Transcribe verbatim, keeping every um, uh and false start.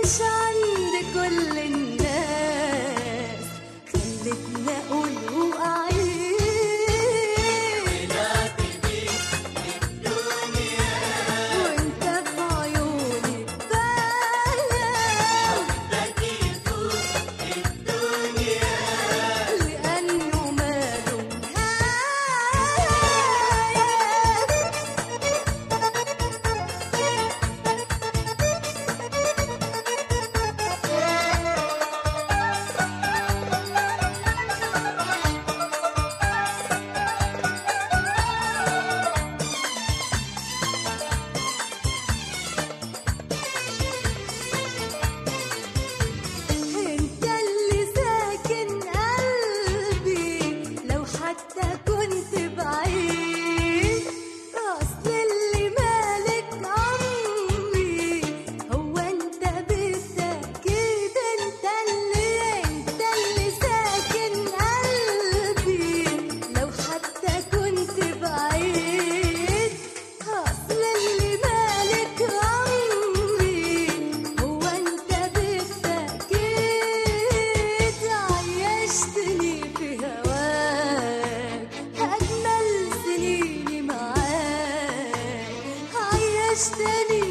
مش عند كل الناس، خلتني اقول واعيد طلعت بيك الدنيا وانت في عيوني باين، حبك يفوق الدنيا لانه ماله انت اللي ساكن قلبي لو حتى كنت بعيد، اصل اللي مالك عمري هو انت بالتأكيد، انت اللي انت اللي ساكن قلبي لو حتى كنت بعيد، اصل اللي مالك عمري هو انت بالتأكيد، عيشتني في هواك أجمل سنيني معاك، عيشتني